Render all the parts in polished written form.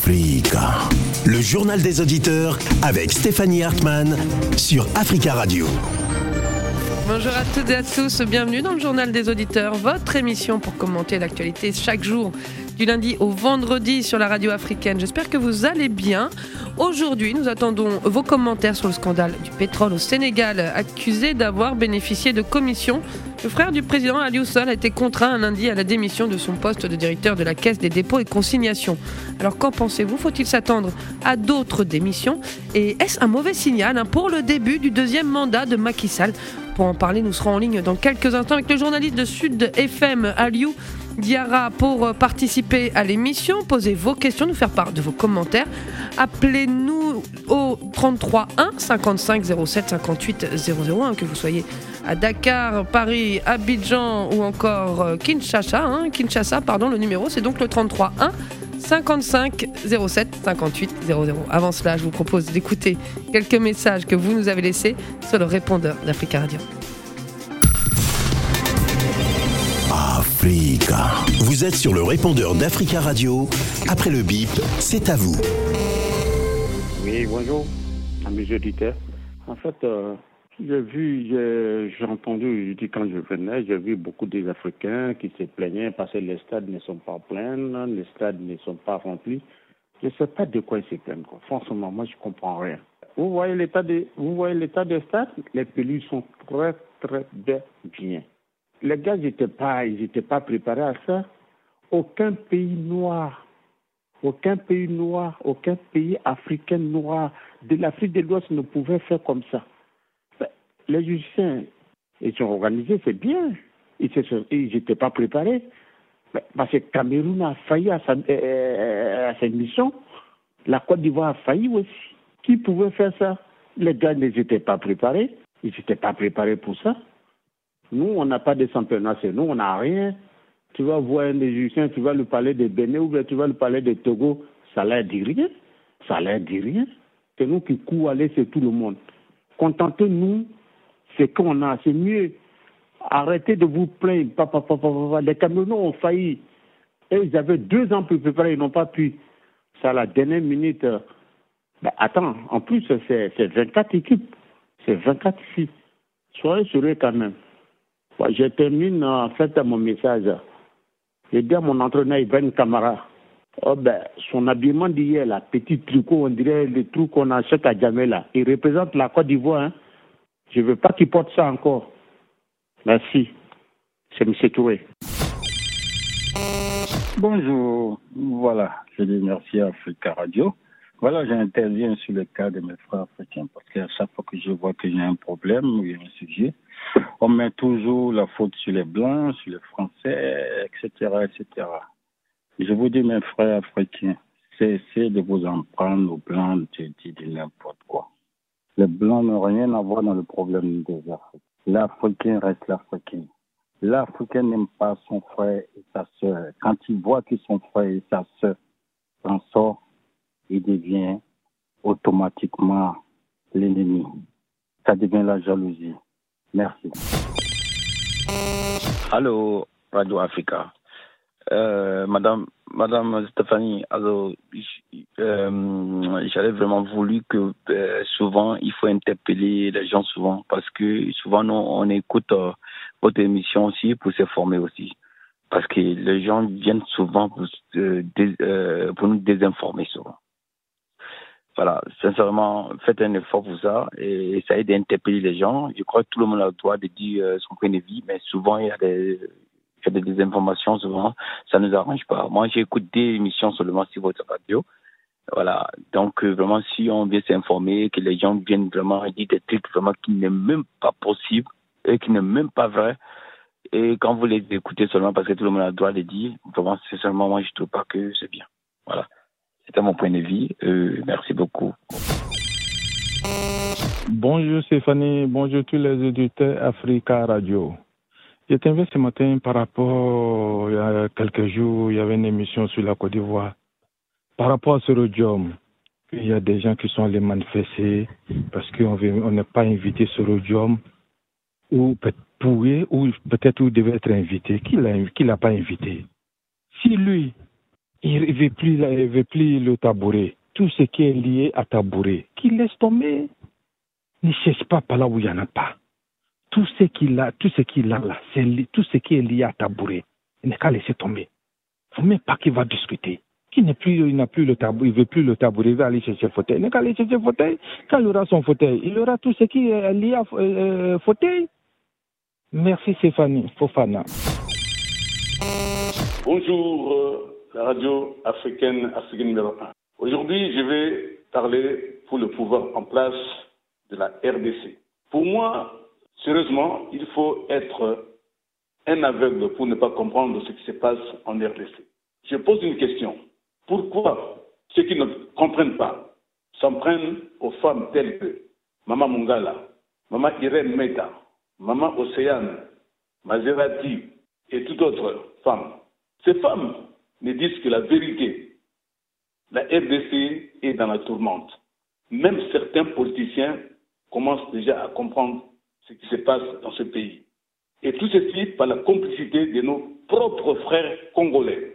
Africa. Le journal des auditeurs avec Stéphanie Hartmann sur Africa Radio. Bonjour à toutes et à tous, bienvenue dans le journal des auditeurs, votre émission pour commenter l'actualité chaque jour, du lundi au vendredi sur la radio africaine. J'espère que vous allez bien. Aujourd'hui, nous attendons vos commentaires sur le scandale du pétrole au Sénégal, accusé d'avoir bénéficié de commissions. Le frère du président Aliou Sow a été contraint lundi à la démission de son poste de directeur de la Caisse des dépôts et consignations. Alors qu'en pensez-vous ? Faut-il s'attendre à d'autres démissions ? Et est-ce un mauvais signal pour le début du deuxième mandat de Macky Sall ? Pour en parler, nous serons en ligne dans quelques instants avec le journaliste de Sud FM, Aliou Diarra, pour participer à l'émission, poser vos questions, nous faire part de vos commentaires. Appelez-nous au 33 1 55 07 58 001, que vous soyez à Dakar, Paris, Abidjan ou encore Kinshasa. Le numéro c'est donc le 33 1 55 07 58 00. Avant cela, je vous propose d'écouter quelques messages que vous nous avez laissés sur le répondeur d'Africa Radio. Africa. Vous êtes sur le répondeur d'Africa Radio. Après le bip, c'est à vous. Oui, bonjour, amis auditeurs. En fait, j'ai entendu, quand je venais, j'ai vu beaucoup des Africains qui se plaignaient parce que les stades ne sont pas pleins, les stades ne sont pas remplis. Je ne sais pas de quoi ils se plaignent, quoi. Franchement, moi, je ne comprends rien. Vous voyez l'état des stades? Les pelouses sont très, très bien. Les gars, ils n'étaient pas préparés à ça. Aucun pays noir, aucun pays africain noir de l'Afrique de l'Ouest ne pouvait faire comme ça. Les Égyptiens, ils sont organisés, c'est bien. Ils n'étaient pas préparés. Parce que Cameroun a failli à sa mission. La Côte d'Ivoire a failli aussi. Qui pouvait faire ça? Les gars n'étaient pas préparés. Ils n'étaient pas préparés pour ça. Nous, on n'a pas de championnat, nous, on n'a rien. Tu vas voir un Égyptien, tu vas lui parler de Bénin ou bien tu vas lui parler de Togo, ça leur dit rien. C'est nous qui courons aller sur tout le monde. Contentez-nous, c'est qu'on a, c'est mieux. Arrêtez de vous plaindre. Les Camerounais ont failli. Et ils avaient 2 ans pour préparer, ils n'ont pas pu. C'est à la dernière minute. Attends, en plus, c'est 24 équipes. C'est 24 filles. Soyez sérieux quand même. Je termine en fait mon message. J'ai dit à mon entraîneur Ivan Kamara, son habillement d'hier, la petite tricot, on dirait le truc qu'on achète à Djamela. Il représente la Côte d'Ivoire. Hein. Je ne veux pas qu'il porte ça encore. Merci. C'est M. Touré. Bonjour. Voilà, je dis merci à Africa Radio. Voilà, j'interviens sur le cas de mes frères africains parce qu'à chaque fois que je vois qu'il y a un problème ou il y a un sujet, on met toujours la faute sur les Blancs, sur les Français, etc., etc. Je vous dis, mes frères africains, cessez de vous en prendre aux Blancs de dire n'importe quoi. Les Blancs n'ont rien à voir dans le problème des Africains. L'Africain reste l'Africain. L'Africain n'aime pas son frère et sa sœur. Quand il voit que son frère et sa sœur s'en sortent, il devient automatiquement l'ennemi. Ça devient la jalousie. Merci. Allô, Radio Africa. Madame Stéphanie, alors, j'avais vraiment voulu que souvent, il faut interpeller les gens souvent, parce que souvent, nous, on écoute votre émission aussi pour se former aussi. Parce que les gens viennent souvent pour nous désinformer souvent. Voilà, sincèrement, faites un effort pour ça et essayez d'interpeller les gens. Je crois que tout le monde a le droit de dire son point de vue, mais souvent, il y a des désinformations, souvent, ça ne nous arrange pas. Moi, j'écoute des émissions seulement sur votre radio. Voilà, donc vraiment, si on vient s'informer, que les gens viennent vraiment dire des trucs vraiment qui n'est même pas possible et qui n'est même pas vrai, et quand vous les écoutez seulement parce que tout le monde a le droit de dire, vraiment, sincèrement, moi, je ne trouve pas que c'est bien. Voilà. C'était mon point de vue. Merci beaucoup. Bonjour Stéphanie, bonjour tous les auditeurs Africa Radio. Je t'invite ce matin par rapport, il y a quelques jours, il y avait une émission sur la Côte d'Ivoire. Par rapport à ce rhodium, il y a des gens qui sont allés manifester parce qu'on n'est pas invité sur le rhodium, ou peut-être où il devait être invité. Qui l'a pas invité? Si lui, Il ne veut plus le tabouret. Tout ce qui est lié à tabouret, qu'il laisse tomber. Ne cherche pas par là où il n'y en a pas. Tout ce qu'il a là, tout ce qui est lié à tabouret, il n'a qu'à laisser tomber. Il ne faut même pas qu'il va discuter. Il n'a plus le tabouret, il ne veut plus le tabouret, il va aller chercher le fauteuil. Il n'a qu'à aller chercher le fauteuil. Quand il aura son fauteuil, il aura tout ce qui est lié à fauteuil. Merci Stéphanie Fofana. Bonjour, la radio africaine numéro 1. Aujourd'hui, je vais parler pour le pouvoir en place de la RDC. Pour moi, sérieusement, il faut être un aveugle pour ne pas comprendre ce qui se passe en RDC. Je pose une question. Pourquoi ceux qui ne comprennent pas s'en prennent aux femmes telles que Maman Mungala, Maman Irène Meta, Maman Océane, Maserati et toutes autres femmes? Ces femmes ne disent que la vérité. La RDC est dans la tourmente. Même certains politiciens commencent déjà à comprendre ce qui se passe dans ce pays. Et tout ceci par la complicité de nos propres frères congolais.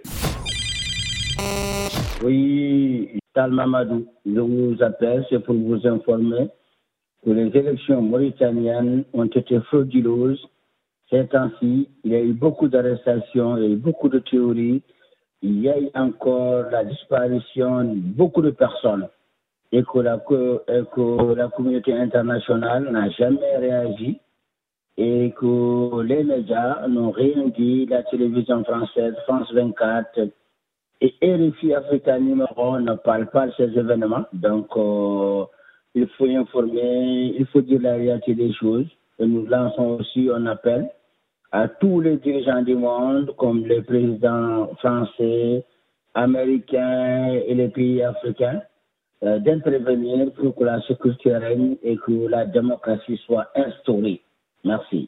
Oui, Tal Mamadou, je vous appelle, c'est pour vous informer que les élections mauritaniennes ont été frauduleuses. Ces temps-ci, il y a eu beaucoup d'arrestations, il y a eu beaucoup de théories, il y a eu encore la disparition de beaucoup de personnes et que la communauté internationale n'a jamais réagi et que les médias n'ont rien dit, la télévision française, France 24 et RFI Africa numéro 1 ne parlent pas de ces événements. Donc, il faut informer, il faut dire la réalité des choses. Et nous lançons aussi un appel à tous les dirigeants du monde, comme les présidents français, américains et les pays africains, d'intervenir pour que la sécurité règne et que la démocratie soit instaurée. Merci.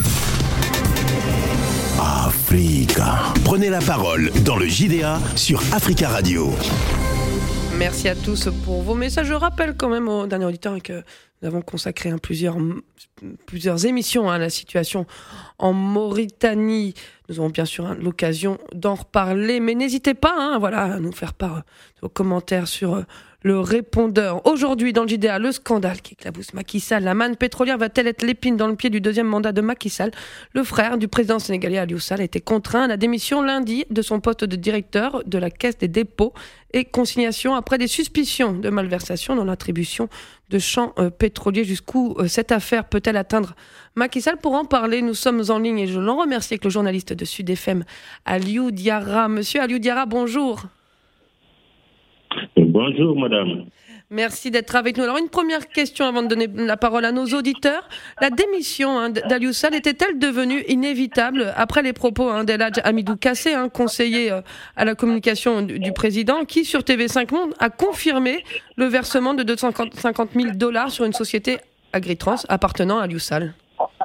Africa. Prenez la parole dans le JDA sur Africa Radio. Merci à tous pour vos messages. Je rappelle quand même aux derniers auditeurs que nous avons consacré plusieurs émissions à la situation en Mauritanie. Nous aurons bien sûr l'occasion d'en reparler, mais n'hésitez pas à nous faire part de vos commentaires sur le répondeur. Aujourd'hui, dans le JDA, le scandale qui éclabousse Macky Sall. La manne pétrolière va-t-elle être l'épine dans le pied du deuxième mandat de Macky Sall? Le frère du président sénégalais Aliou Sall a été contraint à la démission lundi de son poste de directeur de la Caisse des dépôts et consignations après des suspicions de malversation dans l'attribution de champs pétroliers. Jusqu'où cette affaire peut-elle atteindre Macky Sall? Pour en parler, nous sommes en ligne et je l'en remercie avec le journaliste de Sud FM, Aliou Diarra. Monsieur Aliou Diarra, bonjour. Bonjour, madame. Merci d'être avec nous. Alors, une première question avant de donner la parole à nos auditeurs. La démission d'Aliou Sall était-elle devenue inévitable après les propos d'El Hadj Hamidou Kassé, conseiller à la communication du président, qui, sur TV5 Monde, a confirmé le versement de $250 000 sur une société Agritrans appartenant à Aliou Sall?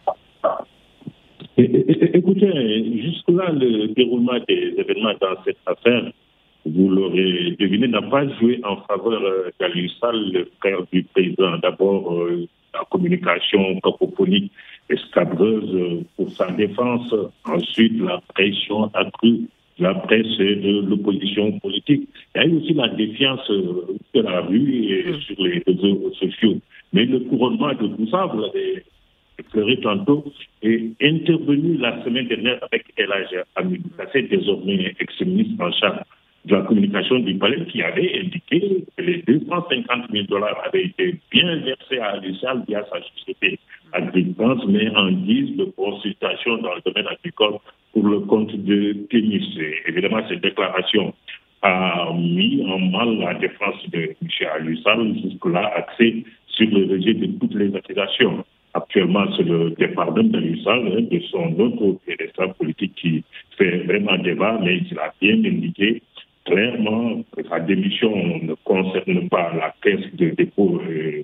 Écoutez, jusque-là, le déroulement des événements dans cette affaire, vous l'aurez deviné, n'a pas joué en faveur d'Aliou Sall, le frère du président. D'abord, la communication cacophonique et scabreuse pour sa défense. Ensuite, la pression accrue de la presse et de l'opposition politique. Il y a eu aussi la défiance de la rue et sur les réseaux sociaux. Mais le couronnement de tout ça, vous l'avez éclairé tantôt, est intervenu la semaine dernière avec El Hadj Hamidou Kassé, désormais ex-ministre en charge de la communication du palais, qui avait indiqué que les $250 000 avaient été bien versés à Aliou Sall via sa société Agritrans, mais en guise de consultation dans le domaine agricole pour le compte de Témis. Évidemment, cette déclaration a mis en mal la défense de M. Aliou Sall, jusque-là axée sur le rejet de toutes les accusations. Actuellement, c'est le départ d'Aliou Sall, de son autre pédestal politique qui fait vraiment débat, mais il a bien indiqué clairement que sa démission ne concerne pas la caisse de dépôt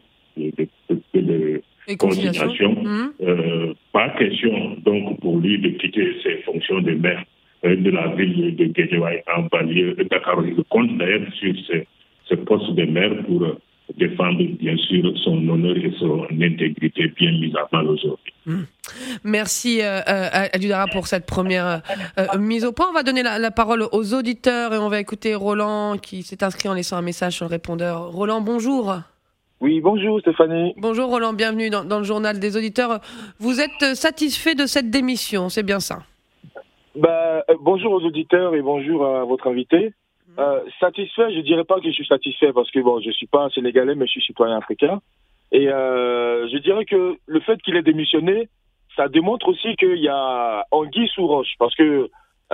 de consignation. Pas question donc pour lui de quitter ses fonctions de maire de la ville de Guédiawaye en banlieue de Dakar. Il compte d'ailleurs sur ce poste de maire pour défendre bien sûr son honneur et son intégrité bien mise à mal aujourd'hui. Merci Ali Dara pour cette première mise au point. On va donner la parole aux auditeurs et on va écouter Roland qui s'est inscrit en laissant un message sur le répondeur. Roland, bonjour. Oui, bonjour Stéphanie. Bonjour Roland, bienvenue dans le journal des auditeurs. Vous êtes satisfait de cette démission, c'est bien ça? Bonjour aux auditeurs et bonjour à votre invité. Satisfait, je dirais pas que je suis satisfait parce que je suis pas sénégalais mais je suis citoyen africain. Et je dirais que le fait qu'il ait démissionné, ça démontre aussi qu'il y a anguille sous roche parce que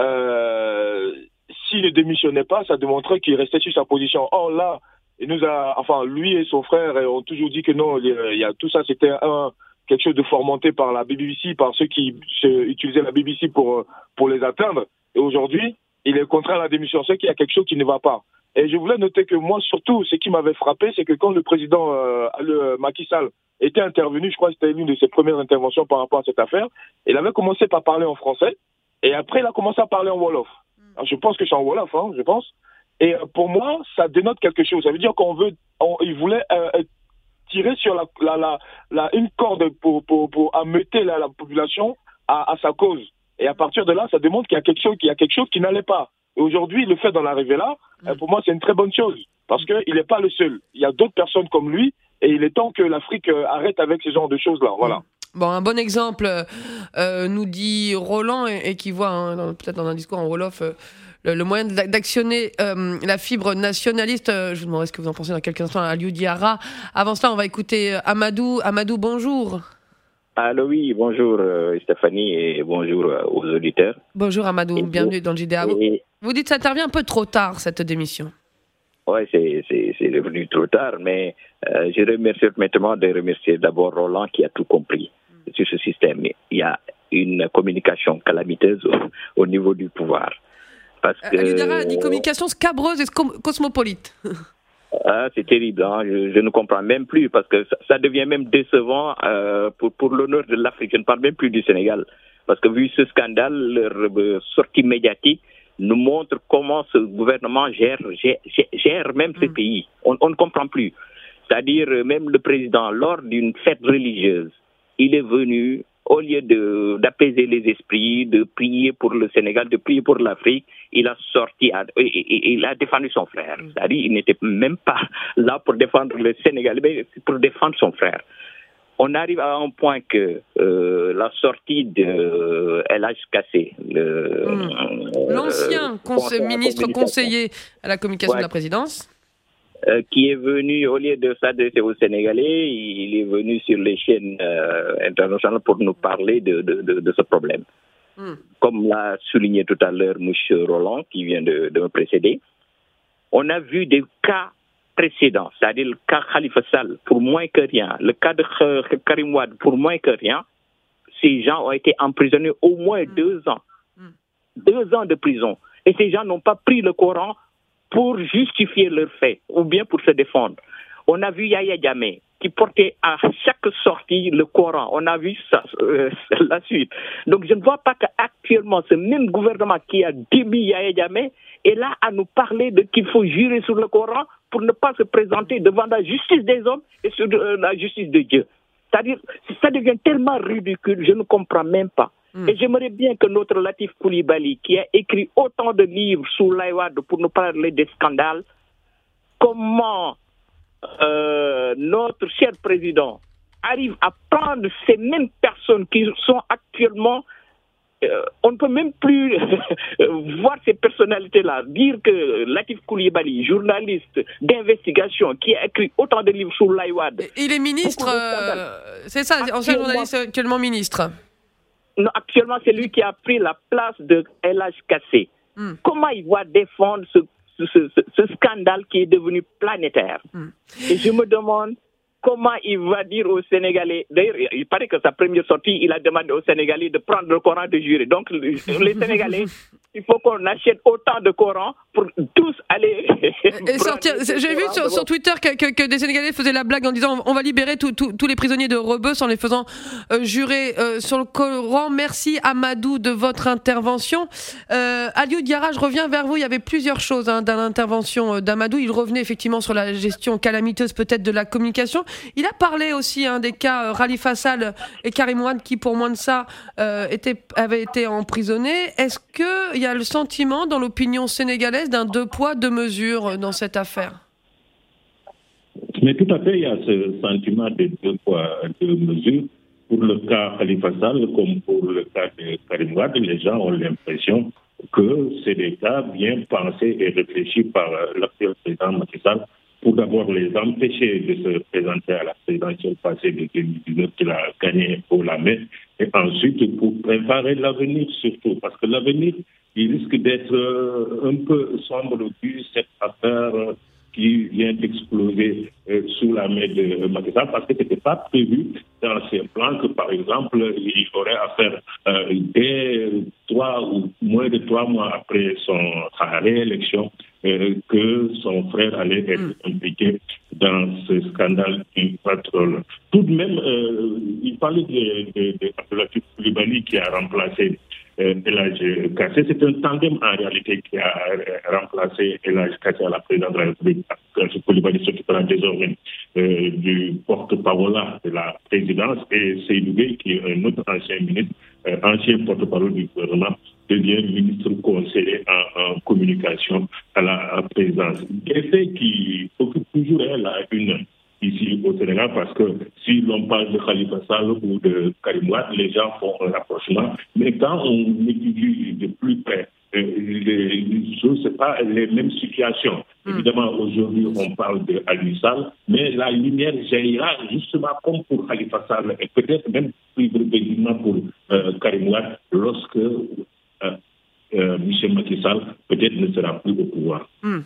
s'il ne démissionnait pas, ça démontrait qu'il restait sur sa position. Or là, lui et son frère ont toujours dit que non, tout ça c'était quelque chose de fomenté par la BBC, par ceux qui utilisaient la BBC pour les atteindre. Et aujourd'hui, il est contraire à la démission, c'est qu'il y a quelque chose qui ne va pas. Et je voulais noter que moi, surtout, ce qui m'avait frappé, c'est que quand le président Macky Sall était intervenu, je crois que c'était l'une de ses premières interventions par rapport à cette affaire, il avait commencé par parler en français, et après il a commencé à parler en Wolof. Alors, je pense que c'est en Wolof, je pense. Et pour moi, ça dénote quelque chose. Ça veut dire il voulait tirer sur une corde pour ameuter la population à sa cause. Et à partir de là, ça démontre qu'il y a quelque chose qui n'allait pas. Et aujourd'hui, le fait d'en arriver là, pour moi, c'est une très bonne chose. Parce qu'il n'est pas le seul. Il y a d'autres personnes comme lui. Et il est temps que l'Afrique arrête avec ce genre de choses-là. Voilà. Bon, un bon exemple, nous dit Roland, et qui voit, peut-être dans un discours en Wolof, le moyen d'actionner la fibre nationaliste. Je vous demanderai ce que vous en pensez dans quelques instants à Aliou Diarra. Avant cela, on va écouter Amadou. Amadou, bonjour. Allô, oui, bonjour Stéphanie et bonjour aux auditeurs. Bonjour Amadou, bienvenue dans le JDA. Vous dites que ça intervient un peu trop tard, cette démission. Oui, c'est devenu trop tard, mais je remercie de remercier d'abord Roland qui a tout compris sur ce système. Il y a une communication calamiteuse au niveau du pouvoir. Aliou Diarra a dit communication scabreuse et cosmopolite. C'est terrible, je ne comprends même plus parce que ça devient même décevant pour l'honneur de l'Afrique. Je ne parle même plus du Sénégal parce que vu ce scandale, leur sortie médiatique nous montre comment ce gouvernement gère même ce pays. On ne comprend plus. C'est-à-dire même le président, lors d'une fête religieuse, il est venu, au lieu d'apaiser les esprits, de prier pour le Sénégal, de prier pour l'Afrique, il a sorti, il a défendu son frère. C'est-à-dire il n'était même pas là pour défendre le Sénégal, mais pour défendre son frère. On arrive à un point que la sortie de El Hadj Kassé, l'ancien ministre conseiller à la communication de la présidence, qui est venu, au lieu de s'adresser aux Sénégalais, il est venu sur les chaînes internationales pour nous parler de ce problème. Comme l'a souligné tout à l'heure M. Roland, qui vient de me précéder, on a vu des cas précédents, c'est-à-dire le cas Khalifa Sall, pour moins que rien, le cas de Karim Wade, pour moins que rien, ces gens ont été emprisonnés au moins 2 ans. 2 ans de prison. Et ces gens n'ont pas pris le Coran pour justifier leurs faits ou bien pour se défendre. On a vu Yahya Jammeh qui portait à chaque sortie le Coran. On a vu ça, la suite. Donc je ne vois pas qu'actuellement ce même gouvernement qui a démis Yahya Jammeh est là à nous parler de qu'il faut jurer sur le Coran pour ne pas se présenter devant la justice des hommes et sur la justice de Dieu. C'est-à-dire, ça devient tellement ridicule, je ne comprends même pas. Et j'aimerais bien que notre Latif Coulibaly, qui a écrit autant de livres sous l'Aïwad pour nous parler des scandales, comment notre cher président arrive à prendre ces mêmes personnes qui sont actuellement... on ne peut même plus voir ces personnalités-là. Dire que Latif Coulibaly, journaliste d'investigation, qui a écrit autant de livres sous l'Aïwad... Il est ministre, c'est ça, ancien journaliste, actuellement ministre. Non, actuellement, c'est lui qui a pris la place de El Hadj Kassé. Comment il va défendre ce scandale qui est devenu planétaire? Et je me demande comment il va dire aux Sénégalais. D'ailleurs, il paraît que sa première sortie, il a demandé aux Sénégalais de prendre le Coran de jurer. Donc, les Sénégalais, il faut qu'on achète autant de Coran pour tous aller Et sortir. J'ai vu sur Twitter que des Sénégalais faisaient la blague en disant on va libérer tous les prisonniers de Rebeuss en les faisant jurer sur le Coran. Merci Amadou de votre intervention. Aliou Diarra, je reviens vers vous. Il y avait plusieurs choses dans l'intervention d'Amadou. Il revenait effectivement sur la gestion calamiteuse peut-être de la communication. Il a parlé aussi des cas Khalifa Sall et Karim Wade qui pour moins de ça avaient été emprisonnés. Est-ce qu'il y a le sentiment dans l'opinion sénégalaise d'un deux poids, deux mesures dans cette affaire? Mais tout à fait, il y a ce sentiment de deux poids, deux mesures. Pour le cas Khalifa Sall, comme pour le cas de Karim Wade, les gens ont l'impression que c'est des cas bien pensés et réfléchis par l'actuel président Macky Sall pour d'abord les empêcher de se présenter à la présidentielle passée de 2019 qu'il a gagné haut la main, et ensuite pour préparer l'avenir surtout, parce que l'avenir, il risque d'être un peu sombre vu cette affaire qui vient d'exploser sous la main de Macky Sall, parce que ce n'était pas prévu dans ses plans que, par exemple, il aurait à faire dès 3 ou moins de 3 mois après sa réélection, que son frère allait être impliqué dans ce scandale du pétrole. Tout de même, il parlait de Abdoulatif Coulibaly qui a remplacé El Hadj Kassé. C'est un tandem en réalité qui a remplacé El Hadj Kassé à la présidence de la République. Coulibaly s'occupera désormais du porte-parole de la présidence, et Seydou Gueye, qui est un autre ancien ministre, ancien porte-parole du gouvernement, devient ministre conseiller en communication à la présidence. Des faits qui occupent toujours la une ici au Sénégal, parce que si l'on parle de Khalifa Sall ou de Karim Wade, les gens font un rapprochement. Mais quand on étudie de plus près les choses, ce n'est pas les mêmes situations. Évidemment, aujourd'hui, on parle de Aliou Sall, mais la lumière jaillira justement comme pour Khalifa Sall, et peut-être même plus précisément pour Karim Wade, lorsque Michel Macky Sall peut-être ne sera plus au pouvoir.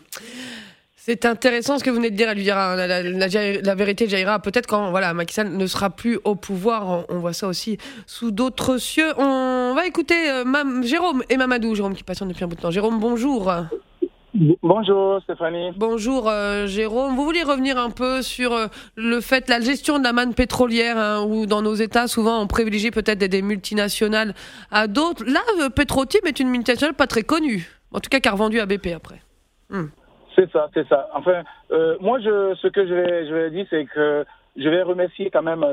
C'est intéressant ce que vous venez de dire, Aliou Diarra. La vérité jaillira peut-être quand Macky Sall ne sera plus au pouvoir. On voit ça aussi sous d'autres cieux. On va écouter Jérôme et Mamadou. Jérôme qui patiente depuis un bout de temps. Jérôme, bonjour. Bonjour Stéphanie. Bonjour Jérôme. Vous voulez revenir un peu sur le fait, la gestion de la manne pétrolière, où dans nos États, souvent, on privilégie peut-être des multinationales à d'autres. Là, Petro-Tim est une multinationale pas très connue. En tout cas, qui a revendu à BP après. C'est ça. Enfin, moi, ce que je vais dire, c'est que je vais remercier quand même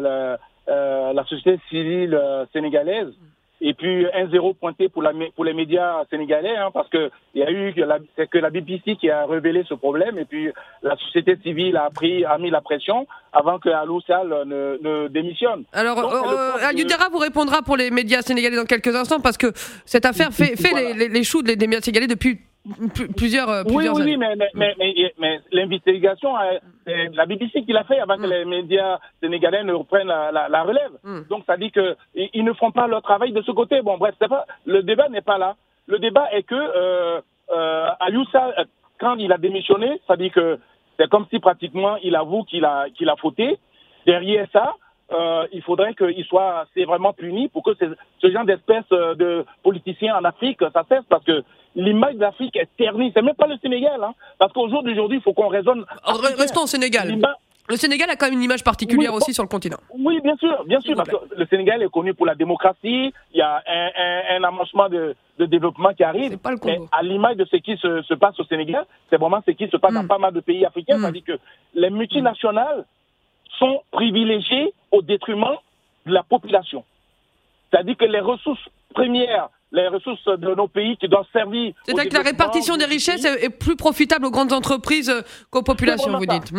la société civile sénégalaise. Et puis 1-0 pointé pour les médias sénégalais, parce que il y a eu c'est que la BBC qui a révélé ce problème, et puis la société civile a mis la pression avant que Aliou Sall ne démissionne. Alors, Aliou Diarra vous répondra pour les médias sénégalais dans quelques instants, parce que cette affaire fait les choux des médias sénégalais depuis plusieurs années. Oui, mais l'investigation, c'est la BBC qui l'a fait avant que les médias sénégalais ne reprennent la relève. Donc ça dit que ils ne font pas leur travail de ce côté. Bon, bref, le débat n'est pas là. Le débat est que Aliou Sall, quand il a démissionné, ça dit que c'est comme si pratiquement il avoue qu'il a fauté. Derrière ça, il faudrait qu'il soit sévèrement puni pour que ce genre d'espèce de politiciens en Afrique, ça cesse, parce que l'image de l'Afrique est ternie. C'est même pas le Sénégal, parce qu'au jour d'aujourd'hui, il faut qu'on raisonne. Restons au Sénégal. Le Sénégal a quand même une image particulière aussi sur le continent. Oui, bien sûr, parce que le Sénégal est connu pour la démocratie. Il y a un amorcement de développement qui arrive. C'est pas le Congo. Mais à l'image de ce qui se passe au Sénégal, c'est vraiment ce qui se passe dans pas mal de pays africains. C'est-à-dire que les multinationales sont privilégiées au détriment de la population. C'est-à-dire que les ressources premières, les ressources de nos pays qui doivent servir. C'est-à-dire que la répartition des richesses est plus profitable aux grandes entreprises qu'aux populations, vous dites.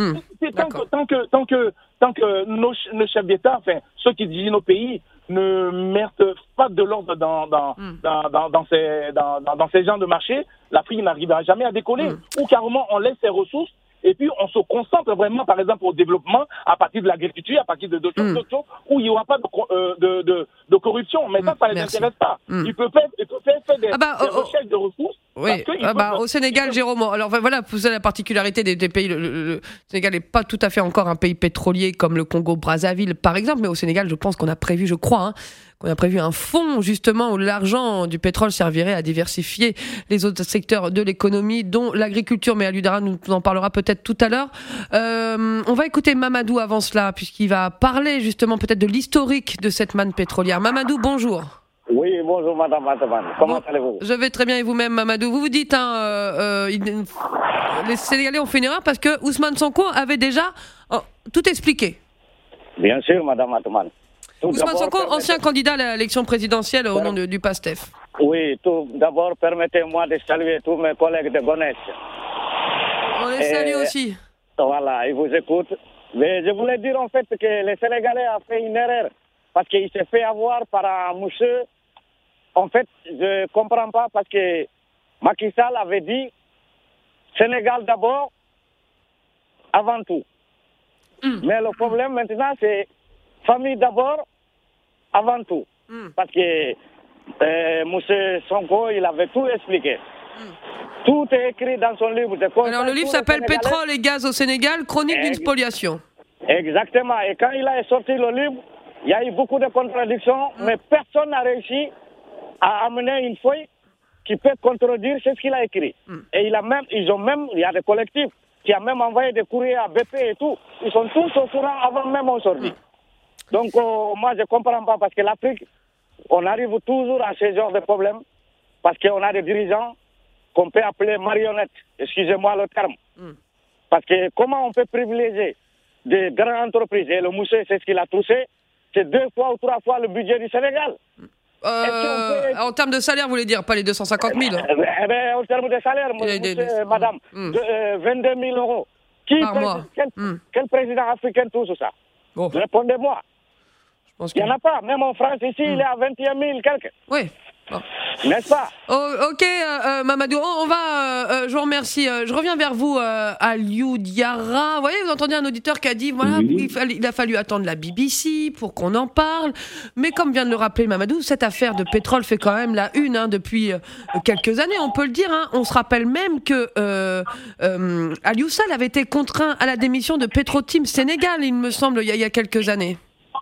Tant que nos chefs d'État, enfin ceux qui dirigent nos pays, ne mettent pas de l'ordre dans ces genres de marchés, l'Afrique n'arrivera jamais à décoller. Ou carrément on laisse ses ressources. Et puis, on se concentre vraiment, par exemple, au développement à partir de l'agriculture, à partir de d'autres choses, où il n'y aura pas de corruption. Mais ça ne les intéresse pas. Ils peuvent faire des recherches de ressources Oui, au Sénégal, Jérôme, alors voilà, vous avez la particularité des pays, le Sénégal n'est pas tout à fait encore un pays pétrolier comme le Congo-Brazzaville, par exemple, mais au Sénégal, je pense qu'on a prévu, qu'on a prévu un fonds, justement, où l'argent du pétrole servirait à diversifier les autres secteurs de l'économie, dont l'agriculture, mais Aliou Diarra nous en parlera peut-être tout à l'heure. On va écouter Mamadou avant cela, puisqu'il va parler, justement, peut-être de l'historique de cette manne pétrolière. Mamadou, bonjour. Oui, bonjour Madame Ataman. Comment allez-vous? Je vais très bien et vous-même, Mamadou. Vous dites, les Sénégalais ont fait une erreur parce que Ousmane Sonko avait déjà tout expliqué. Bien sûr, Madame Ataman. Ousmane Sonko, ancien candidat à l'élection présidentielle au nom du PASTEF. Oui, tout d'abord, permettez-moi de saluer tous mes collègues de Gonesse. On les salue aussi. Voilà, ils vous écoutent. Mais je voulais dire en fait que les Sénégalais ont fait une erreur parce qu'il s'est fait avoir par un monsieur. En fait, je ne comprends pas parce que Macky Sall avait dit Sénégal d'abord, avant tout. Mais le problème maintenant, c'est famille d'abord, avant tout. Parce que M. Sonko, il avait tout expliqué. Tout est écrit dans son livre. Alors le livre s'appelle Pétrole et gaz au Sénégal, chronique d'une spoliation. Exactement. Et quand il a sorti le livre, il y a eu beaucoup de contradictions, mais personne n'a réussi à amener une feuille qui peut contredire ce qu'il a écrit. Et il y a des collectifs qui ont même envoyé des courriers à BP et tout. Ils sont tous au courant avant même on sortit. Donc moi je ne comprends pas parce que l'Afrique, on arrive toujours à ce genre de problèmes parce qu'on a des dirigeants qu'on peut appeler marionnettes, excusez-moi le terme. Parce que comment on peut privilégier des grandes entreprises, et le monsieur c'est ce qu'il a touché, c'est 2 fois ou 3 fois le budget du Sénégal. En termes de salaire, vous voulez dire, pas les 250 000 en termes de salaire, madame, 22 000 euros. Par mois. Quel président africain touche ça? Répondez-moi. Il n'y en a pas. Même en France, ici, il est à 21 000 quelques. Oui. N'est-ce pas? Ok, Mamadou, je vous remercie. Je reviens vers vous, Aliou Diarra. Vous voyez, vous entendez un auditeur qui a dit, voilà, il a fallu attendre la BBC pour qu'on en parle. Mais comme vient de le rappeler Mamadou, cette affaire de pétrole fait quand même la une depuis quelques années, on peut le dire. On se rappelle même que Aliou Sall avait été contraint à la démission de Petro-Tim Sénégal, il me semble, il y a quelques années.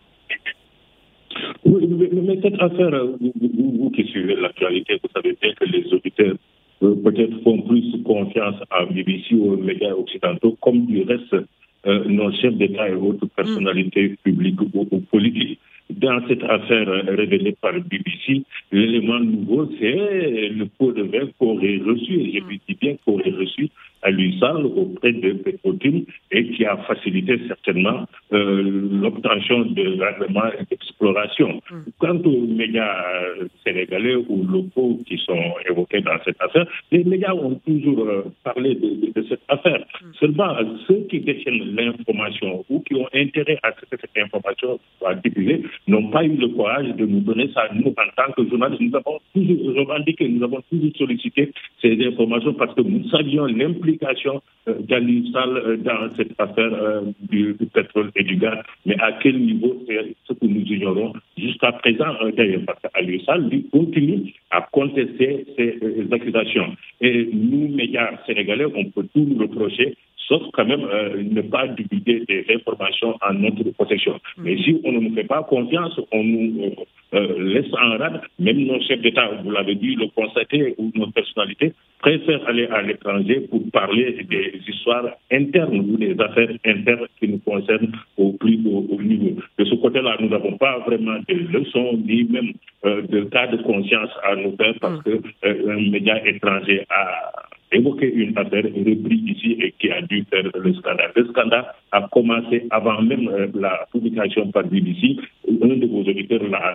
Oui, mais cette affaire, vous qui suivez l'actualité, vous savez bien que les auditeurs peut-être font plus confiance à BBC ou aux médias occidentaux, comme du reste nos chefs d'État et autres personnalités publiques ou politiques. Dans cette affaire révélée par BBC, l'élément nouveau, c'est le pot de vin qu'aurait reçu, et je dis bien qu'aurait reçu Aliou Sall auprès de Petro-Tim et qui a facilité certainement l'obtention de règlements d'exploration. Quant aux médias sénégalais ou locaux qui sont évoqués dans cette affaire, les médias ont toujours parlé de cette affaire. Seulement, ceux qui détiennent l'information ou qui ont intérêt à ce que cette information soit diffusée n'ont pas eu le courage de nous donner ça. Nous, en tant que journalistes, nous avons toujours revendiqué, nous avons toujours sollicité ces informations parce que nous savions l'implication d'Aliou Sall dans cette affaire du pétrole et du gaz. Mais à quel niveau, c'est ce que nous ignorons jusqu'à présent, d'ailleurs, parce qu'Aliou Sall, lui, continue à contester ces accusations. Et nous, médias sénégalais, on peut tout nous reprocher, sauf quand même ne pas divulguer des informations en notre possession. Mais si on ne nous fait pas confiance, on nous laisse en rade, même nos chefs d'État, vous l'avez dit, le constater, ou nos personnalités, préfèrent aller à l'étranger pour parler des histoires internes ou des affaires internes qui nous concernent au plus haut niveau. De ce côté-là, nous n'avons pas vraiment de leçons, ni même de cas de conscience à nous faire parce qu'un média étranger a évoqué une affaire reprise ici et qui a dû faire le scandale. Le scandale a commencé avant même la publication par BBC. Un de vos auditeurs l'a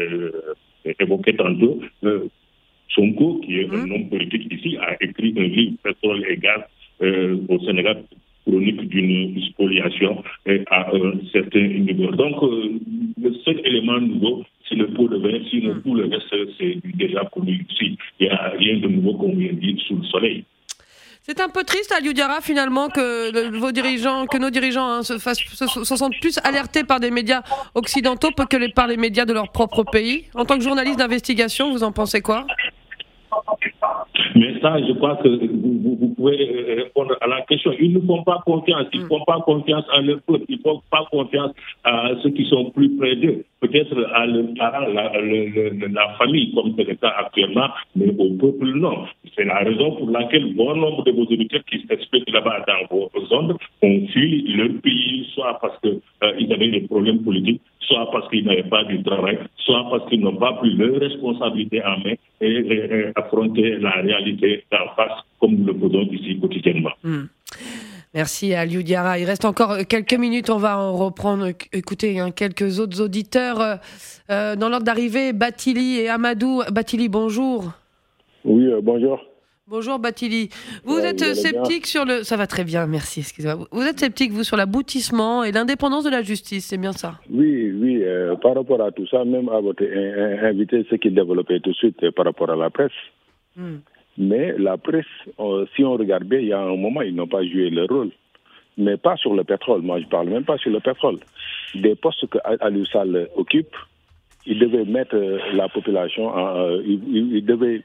évoqué tantôt. Sonko, qui est un homme politique ici, a écrit un livre Pétrole et gaz au Sénégal, chronique d'une spoliation à un certain niveau. Donc, le seul élément nouveau, c'est le pot de vin. Sinon, tout le reste, c'est déjà connu ici. Il n'y a rien de nouveau, comme on vient de dire, sous le soleil. C'est un peu triste, Aliou Diarra, finalement, que nos dirigeants se sentent plus alertés par des médias occidentaux que par les médias de leur propre pays. En tant que journaliste d'investigation, vous en pensez quoi ? Mais ça, je crois que vous pouvez répondre à la question. Ils ne font pas confiance. Ils ne font pas confiance à leur peuple. Ils ne font pas confiance à ceux qui sont plus près d'eux. Peut-être à leurs parents, la famille, comme c'est le cas actuellement, mais au peuple, non. C'est la raison pour laquelle bon nombre de vos auditeurs qui s'expriment là-bas dans vos zones ont fui leur pays, soit parce qu'ils avaient des problèmes politiques, soit parce qu'ils n'avaient pas du travail, soit parce qu'ils n'ont pas pris leurs responsabilités en main et affronter la réalité d'en face comme nous le faisons ici quotidiennement. Merci à Aliou Diarra. Il reste encore quelques minutes. On va en reprendre, écouter quelques autres auditeurs. Dans l'ordre d'arrivée, Batili et Amadou. Batili, bonjour. Oui, bonjour. Bonjour Batili. Vous êtes sceptique sur le... Ça va très bien, merci, excusez-moi. Vous êtes sceptique, vous, sur l'aboutissement et l'indépendance de la justice, c'est bien ça? Oui, par rapport à tout ça, même à votre invité, ce qu'il développait tout de suite par rapport à la presse. Mais la presse, si on regarde bien, il y a un moment, ils n'ont pas joué leur rôle. Mais pas sur le pétrole. Moi, je ne parle même pas sur le pétrole. Des postes que Aliou Sall occupe, il devait mettre la population, il devait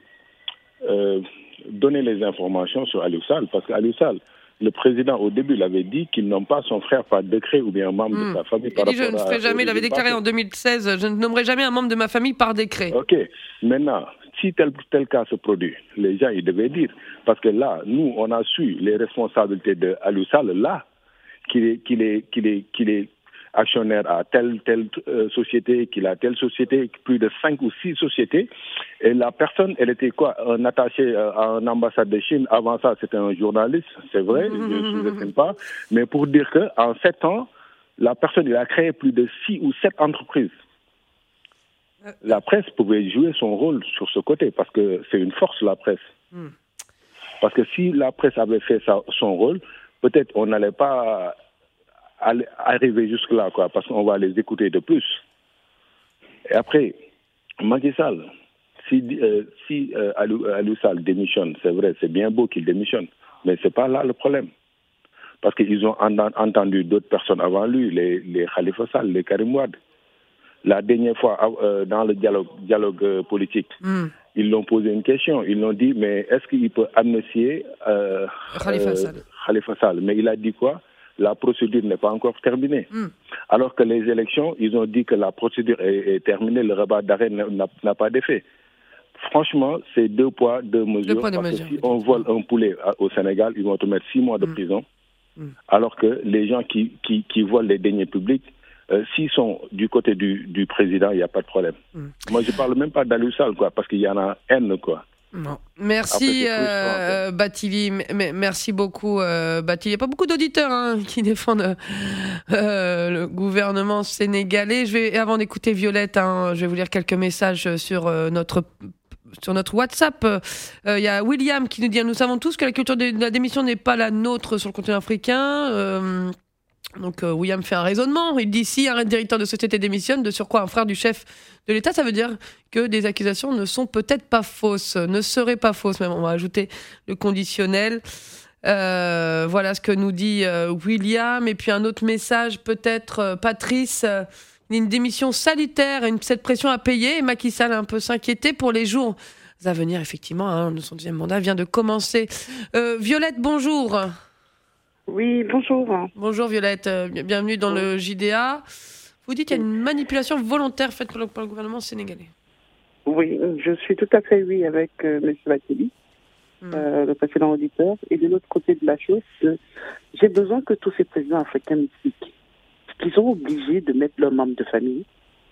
donner les informations sur Aliou Sall. Parce qu'Aliou Sall, le président, au début, il avait dit qu'il nomme pas son frère par décret ou bien un membre de sa famille. Il dit, je ne ferai jamais, il avait déclaré en 2016, je ne nommerai jamais un membre de ma famille par décret. Ok, maintenant, si tel cas se produit, les gens, ils devaient dire. Parce que là, nous, on a su les responsabilités de Aliou Sall, là, qu'il est actionnaire à telle société, qu'il a telle société, plus de 5 ou 6 sociétés. Et la personne, elle était quoi? Un attaché à une ambassade de Chine. Avant ça, c'était un journaliste, c'est vrai, je ne sous-estime pas. Mais pour dire qu'en 7 ans, la personne, il a créé plus de 6 ou 7 entreprises. La presse pouvait jouer son rôle sur ce côté, parce que c'est une force, la presse. Parce que si la presse avait fait son rôle, peut-être on n'allait pas arriver jusque-là, quoi, parce qu'on va les écouter de plus. Et après, Macky Sall, si Aliou Sall démissionne, c'est vrai, c'est bien beau qu'il démissionne, mais c'est pas là le problème. Parce qu'ils ont entendu d'autres personnes avant lui, les Khalifa Sall, les Karim Wade. La dernière fois, dans le dialogue politique, ils l'ont posé une question. Ils l'ont dit, mais est-ce qu'il peut amnistier Khalifa Sall? Mais il a dit quoi? La procédure n'est pas encore terminée. Alors que les élections, ils ont dit que la procédure est terminée, le rabat d'arrêt n'a pas d'effet. Franchement, c'est 2 poids, 2 mesures. Parce que si on vole un poulet au Sénégal, ils vont te mettre 6 mois de prison. Alors que les gens qui volent les deniers publics, s'ils sont du côté du président, il n'y a pas de problème. Moi, je ne parle même pas d'Aliou Sall, quoi, parce qu'il y en a haine, quoi. Non. Merci Batili, merci beaucoup Batili. Il n'y a pas beaucoup d'auditeurs qui défendent le gouvernement sénégalais. Avant d'écouter Violette, je vais vous lire quelques messages sur notre WhatsApp. Il y a William qui nous dit: nous savons tous que la culture de la démission n'est pas la nôtre sur le continent africain. Donc William fait un raisonnement. Il dit: si un directeur de société démissionne, de surcroît un frère du chef de l'État, ça veut dire que des accusations ne sont peut-être pas fausses, ne seraient pas fausses même. On va ajouter le conditionnel. Voilà ce que nous dit William. Et puis un autre message, peut-être Patrice. Une démission salutaire, cette pression à payer. Et Macky Sall a un peu s'inquiéter pour les jours à venir. Effectivement, son 2e mandat vient de commencer. Violette, bonjour. Oui, bonjour. Bonjour Violette, bienvenue dans le JDA. Vous dites qu'il y a une manipulation volontaire faite par le gouvernement sénégalais. Oui, je suis tout à fait avec M. Batili, le précédent auditeur. Et de l'autre côté de la chose, j'ai besoin que tous ces présidents africains m'expliquent ce qu'ils sont obligés de mettre leurs membres de famille.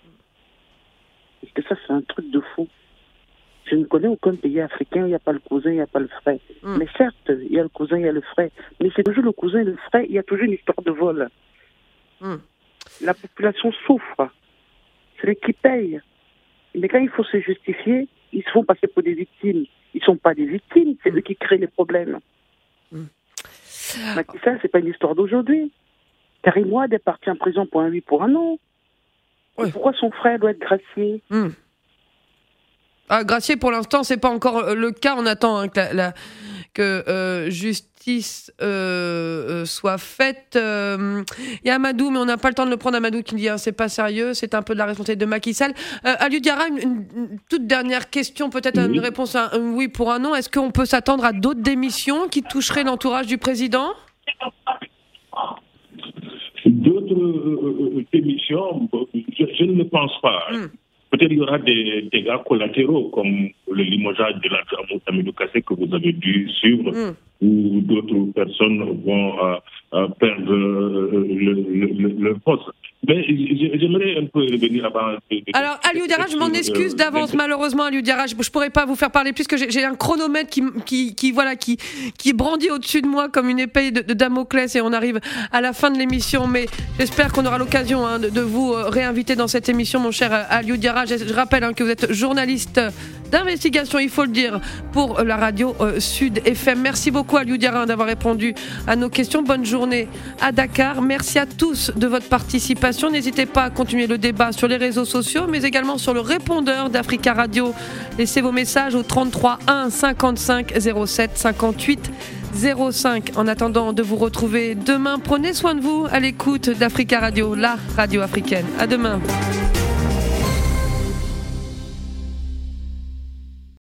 Parce que ça, c'est un truc de fou. Je ne connais aucun pays africain où il n'y a pas le cousin, il n'y a pas le frère. Mais certes, il y a le cousin, il y a le frère. Mais c'est toujours le cousin et le frère, il y a toujours une histoire de vol. La population souffre. C'est eux qui payent. Mais quand il faut se justifier, ils se font passer pour des victimes. Ils ne sont pas des victimes, c'est eux qui créent les problèmes. Macky Sall, ce n'est pas une histoire d'aujourd'hui. Karim Wade est parti en prison pour un oui, pour un non. Pourquoi son frère doit être gracié? Gracier, pour l'instant, c'est pas encore le cas. On attend que justice soit faite. Il y a Amadou, mais on n'a pas le temps de le prendre. Amadou qui dit c'est pas sérieux, c'est un peu de la responsabilité de Macky Sall. Aliou Diarra, une toute dernière question, peut-être une réponse à un oui pour un non. Est-ce qu'on peut s'attendre à d'autres démissions qui toucheraient l'entourage du président ? D'autres démissions, je ne le pense pas. Peut-être il y aura des dégâts collatéraux, comme le limogeage de l'adjoint Amidou Kassé que vous avez dû suivre, où d'autres personnes vont perdre le poste. Mais j'aimerais un peu revenir avant. Alors, Aliou Diarra, je m'en excuse d'avance, malheureusement, Aliou Diarra, je ne pourrais pas vous faire parler plus, que j'ai un chronomètre qui brandit au-dessus de moi comme une épée de Damoclès, et on arrive à la fin de l'émission. Mais j'espère qu'on aura l'occasion de vous réinviter dans cette émission, mon cher Aliou Diarra. Je rappelle que vous êtes journaliste d'investigation, il faut le dire, pour la radio Sud FM. Merci beaucoup, Aliou Diarra, d'avoir répondu à nos questions. Bonne journée à Dakar. Merci à tous de votre participation. N'hésitez pas à continuer le débat sur les réseaux sociaux, mais également sur le répondeur d'Africa Radio. Laissez vos messages au 33 1 55 07 58 05. En attendant de vous retrouver demain, prenez soin de vous à l'écoute d'Africa Radio, la radio africaine. À demain.